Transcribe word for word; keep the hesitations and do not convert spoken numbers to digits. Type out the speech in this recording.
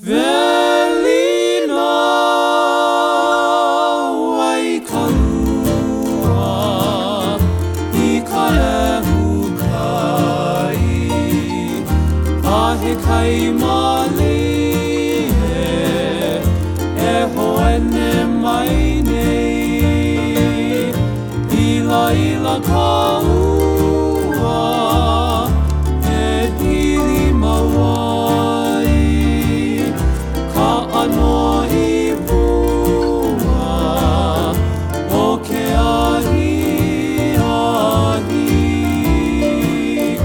Velina waikalua I ka ehu kai A he kai male